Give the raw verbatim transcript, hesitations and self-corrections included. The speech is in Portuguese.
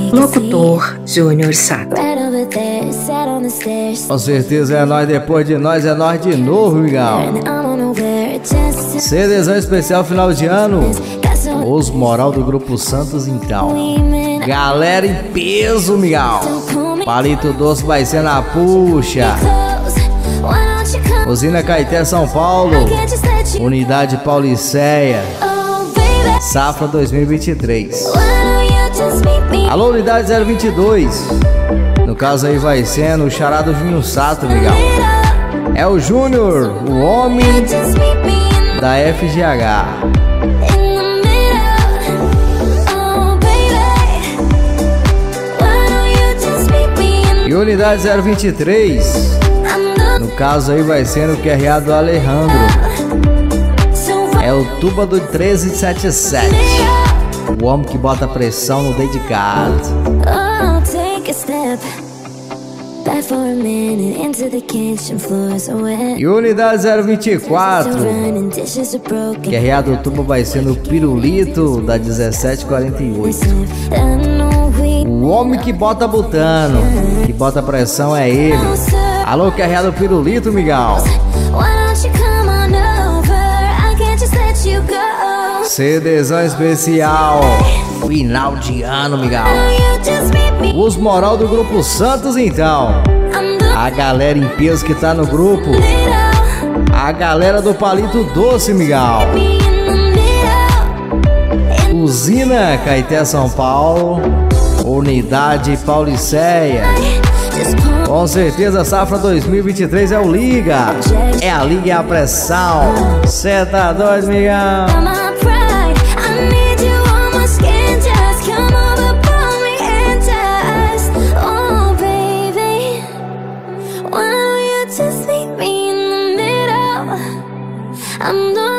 Locutor Júnior Sato. Com certeza é nós, depois de nós é nós de novo, migão. CDzão especial final de ano. Os moral do Grupo Santos, então. Galera em peso, migão. Palito Doce vai ser na puxa. Usina Caeté, São Paulo. Unidade Pauliceia. Safra dois mil e vinte e três. Alô, Unidade zero vinte e dois. No caso aí vai sendo o xará do Júnior Sato, migão. É o Júnior, o homem da F G H. E Unidade zero vinte e três. No caso aí vai sendo o Q R A do Alejandro. É o Tuba do treze setenta e sete. O homem que bota pressão no dedicado. E Unidade zero vinte e quatro. Q R A do Tuba vai ser no Pirulito da dezessete quarenta e oito. O homem que bota botano, que bota pressão é ele. Alô, Q R A do Pirulito, migão. CDzão especial final de ano, migão. Os moral do Grupo Santos, então. A galera em peso que tá no grupo. A galera do Palito Doce, migão. Usina Caeté, São Paulo. Unidade Pauliceia. Com certeza, Safra dois mil e vinte e três é o Liga. É a Liga e a pressão. Cê tá doido, migão? I'm